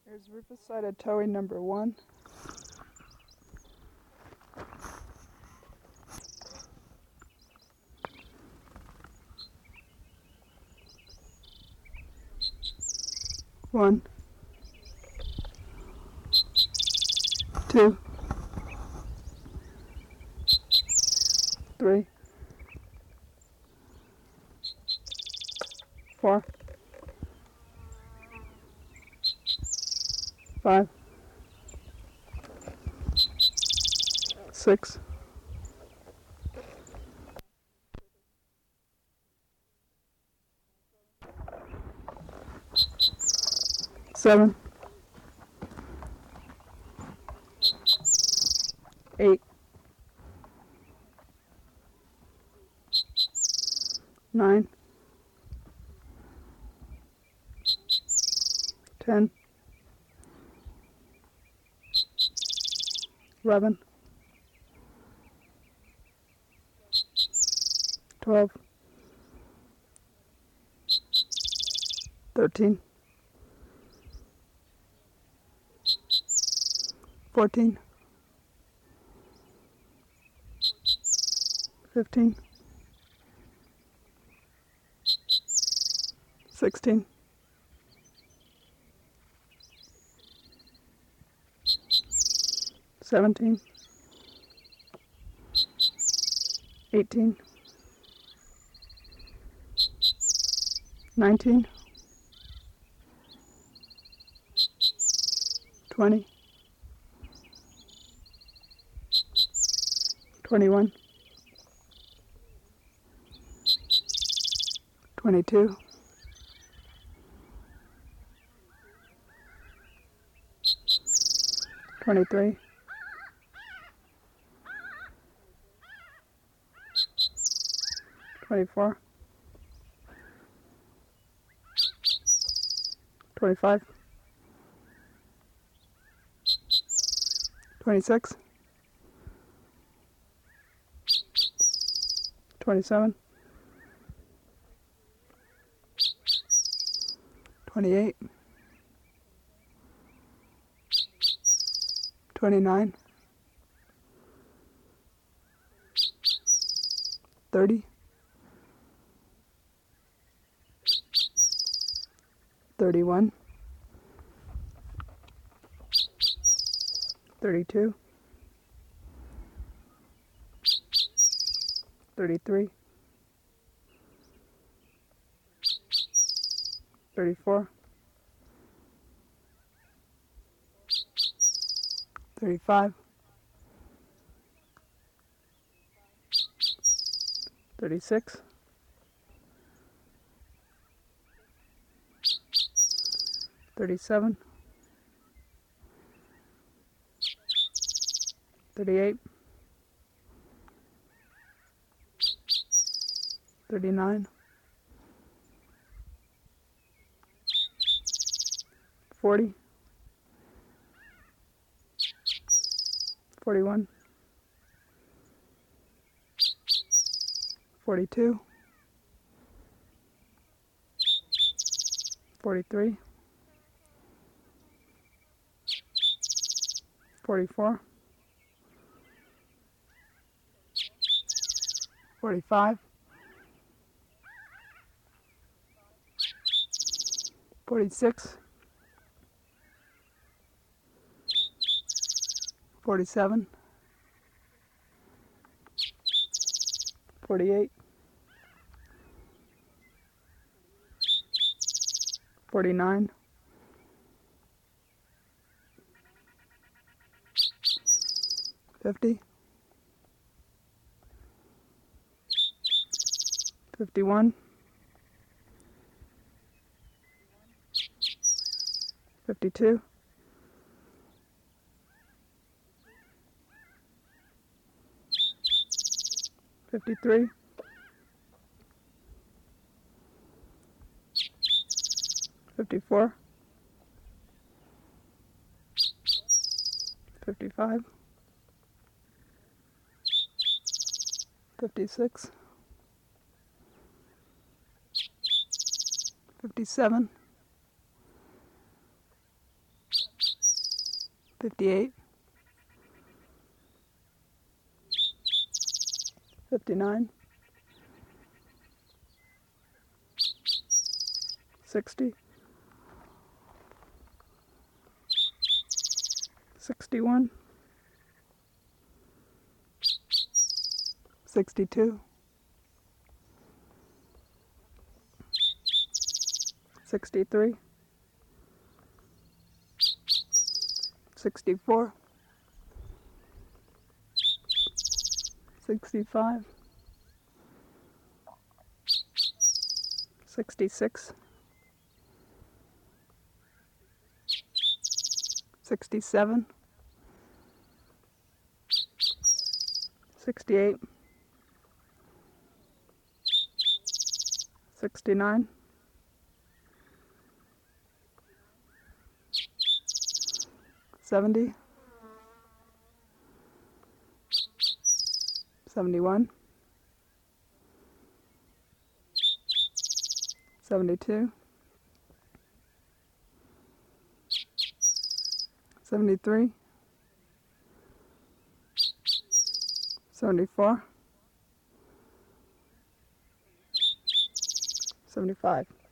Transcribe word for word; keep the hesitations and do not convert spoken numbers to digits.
Here's Rufus-sided towing number one. One, two, three, four, five, six, seven, eight, nine, ten, eleven, twelve, thirteen, fourteen, fifteen, sixteen, seventeen, eighteen, nineteen, twenty, twenty-one, twenty-two, twenty-three, twenty-four, twenty-five, twenty-six, twenty-seven, twenty-eight, twenty-nine, thirty, thirty-one, thirty-two, thirty-three, thirty-four, thirty-five, thirty-six, thirty-seven, thirty-eight, thirty-nine, forty, forty-one, forty-two, forty-three, forty-four, forty-five, forty-six, forty-seven, forty-eight, forty-nine, fifty, fifty-one, fifty-two, fifty-three, fifty-four, fifty-five, fifty-six, fifty-seven, fifty-eight, fifty-nine, sixty, sixty-one, sixty-two, sixty-three, sixty-four, sixty-five, sixty-six, sixty-seven, sixty-eight, sixty-nine, seventy, seventy-one, seventy-two, seventy-three, seventy-four, seventy-five.